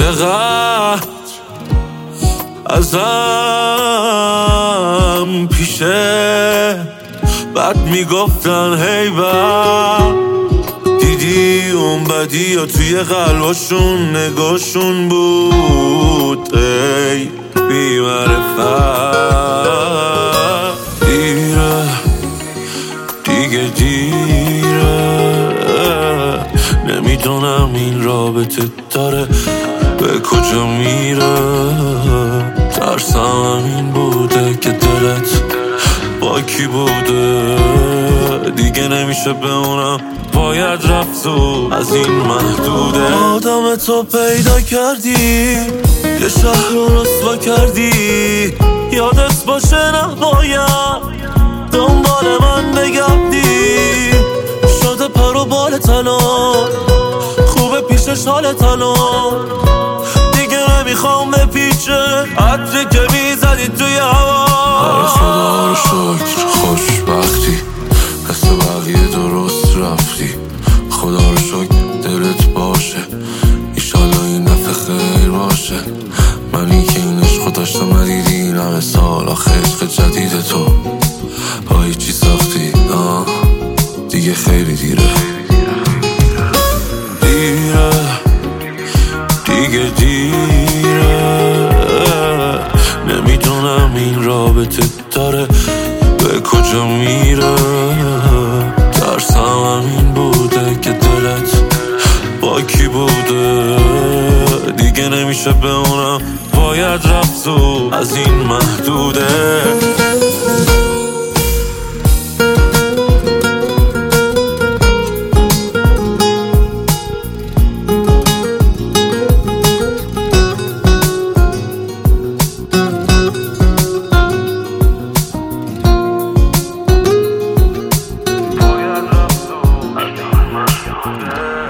چقدر ازم پیشه بعد میگفتن هی بر دیدی اون بدی یا توی قلباشون نگاشون بود ای بی معرفت دیره دیگه دیره نمیدونم این رابطه داره به کجا میره ترسم این بوده که دلت با کی بوده دیگه نمیشه بمونم باید رفت و از این محدوده آدم تو پیدا کردی یه شهر رو رسوا کردی یادت باشه نباید دنبال من بگردی شده پر و بال تنها خوبه پیشش حال تنها دیگه نمیخوام بپیچه عطری که میزدی توی هوا خدا رو شکر خوشبختی مثل بقیه درست رفتی خدا رو شکر دلت باشه ایشالله این دفعه خیر باشه من این که این عشق داشتم ندیدی این همه سال آخه عشق جدید تو هایی چی ساختی دیگه خیلی دیره دیره دیگه دیره نمیدونم این رابطه داره به کجا میره ترسم همین بوده که دلت با کی بوده دیگه نمیشه بمونم باید رفت و از این محدوده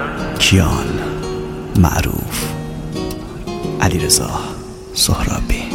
کیان معروف علیرضا سهرابی